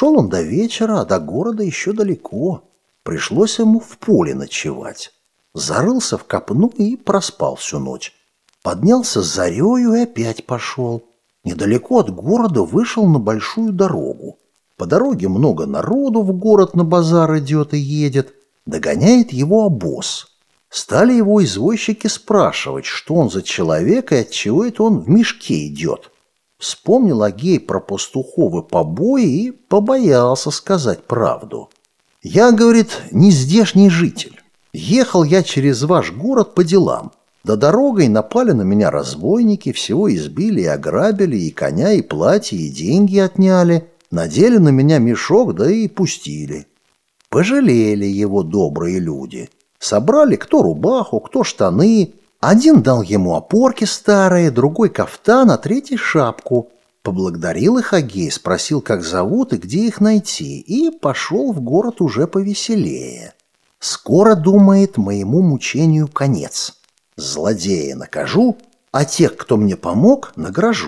Дошел он до вечера, а до города еще далеко. Пришлось ему в поле ночевать. Зарылся в копну и проспал всю ночь. Поднялся с зарею и опять пошел. Недалеко от города вышел на большую дорогу. По дороге много народу в город на базар идет и едет. Догоняет его обоз. Стали его извозчики спрашивать, что он за человек и отчего это он в мешке идет. Вспомнил Агей про пастуховы побои и побоялся сказать правду. «Я, — говорит, — не здешний житель. Ехал я через ваш город по делам. Да дорогой напали на меня разбойники, всего избили и ограбили, и коня, и платье, и деньги отняли, надели на меня мешок, да и пустили». Пожалели его добрые люди. Собрали кто рубаху, кто штаны. Один дал ему опорки старые, другой кафтан, а третий шапку. Поблагодарил их Агей, спросил, как зовут и где их найти, и пошел в город уже повеселее. Скоро, думает, моему мучению конец. Злодея накажу, а тех, кто мне помог, награжу.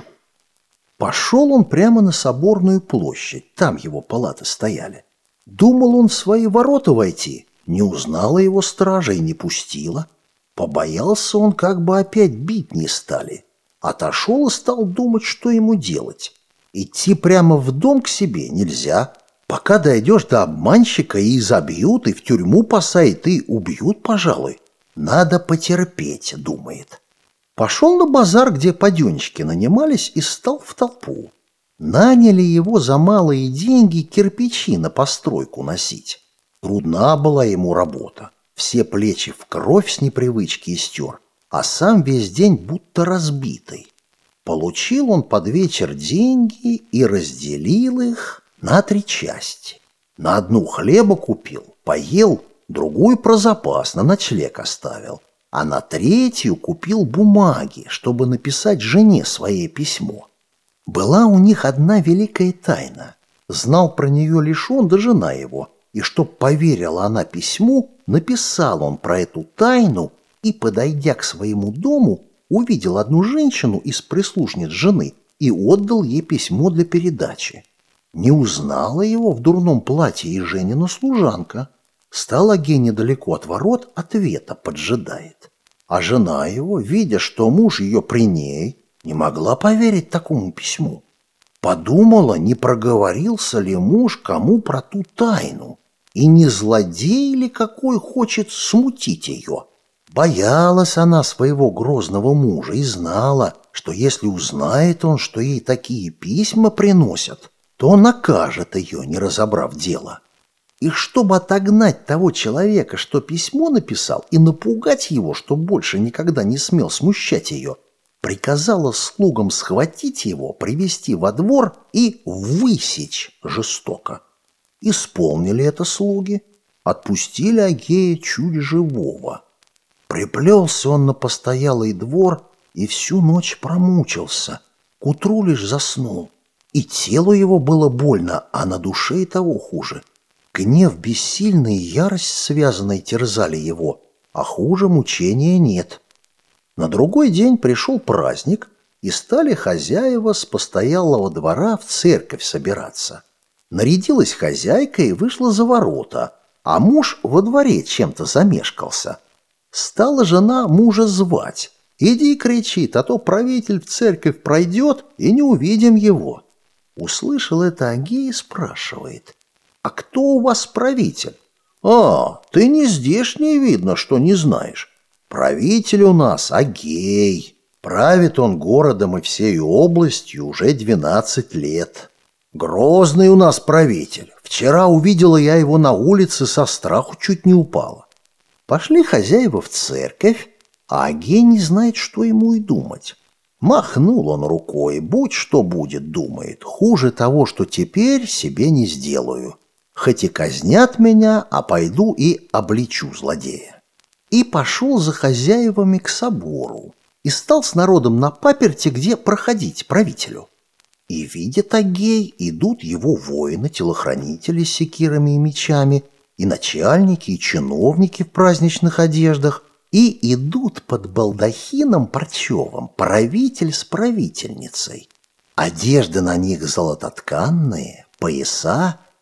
Пошел он прямо на Соборную площадь, там его палаты стояли. Думал он в свои ворота войти, не узнала его стража и не пустила. Побоялся он, как бы опять бить не стали. Отошел и стал думать, что ему делать. Идти прямо в дом к себе нельзя. Пока дойдешь до обманщика, и забьют, и в тюрьму посадят, и убьют, пожалуй. Надо потерпеть, думает. Пошел на базар, где паденщики нанимались, и стал в толпу. Наняли его за малые деньги кирпичи на постройку носить. Трудна была ему работа. Все плечи в кровь с непривычки истер, а сам весь день будто разбитый. Получил он под вечер деньги и разделил их на 3 части. На одну хлеба купил, поел, другую про запас на ночлег оставил, а на 3-ю купил бумаги, чтобы написать жене свое письмо. Была у них одна великая тайна. Знал про нее лишь он да жена его, и чтоб поверила она письму, написал он про эту тайну и, подойдя к своему дому, увидел одну женщину из прислужниц жены и отдал ей письмо для передачи. Не узнала его в дурном платье и Женина служанка. Стал Агей недалеко от ворот, ответа поджидает. А жена его, видя, что муж ее при ней, не могла поверить такому письму. Подумала, не проговорился ли муж кому про ту тайну, и не злодей ли какой хочет смутить ее. Боялась она своего грозного мужа и знала, что если узнает он, что ей такие письма приносят, то он накажет ее, не разобрав дело. И чтобы отогнать того человека, что письмо написал, и напугать его, что больше никогда не смел смущать ее, приказала слугам схватить его, привести во двор и высечь жестоко. Исполнили это слуги, отпустили Агея чуть живого. Приплелся он на постоялый двор и всю ночь промучился, к утру лишь заснул. И телу его было больно, а на душе и того хуже. Гнев бессильный и ярость связанной терзали его, а хуже мучения нет. На другой день пришел праздник, и стали хозяева с постоялого двора в церковь собираться. Нарядилась хозяйка и вышла за ворота, а муж во дворе чем-то замешкался. Стала жена мужа звать. «Иди, — кричит, — а то правитель в церковь пройдет, и не увидим его». Услышал это Агей и спрашивает: «А кто у вас правитель?» «А, ты не здешний, видно, что не знаешь. Правитель у нас Агей. Правит он городом и всей областью уже 12 лет. Грозный у нас правитель. Вчера увидела я его на улице, со страху чуть не упала». Пошли хозяева в церковь, а Агей не знает, что ему и думать. Махнул он рукой, будь что будет, думает, хуже того, что теперь себе не сделаю. Хоть и казнят меня, а пойду и обличу злодея. И пошел за хозяевами к собору, и стал с народом на паперти, где проходить правителю. И видит Агей, идут его воины, телохранители с секирами и мечами, и начальники, и чиновники в праздничных одеждах, и идут под балдахином парчевым правитель с правительницей. Одежды на них золототканные, пояса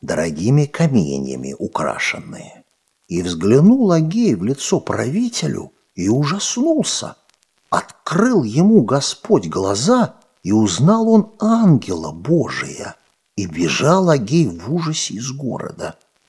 дорогими каменьями украшенные. И взглянул Агей в лицо правителю и ужаснулся. Открыл ему Господь глаза, и узнал он ангела Божия. И бежал Агей в ужасе из города.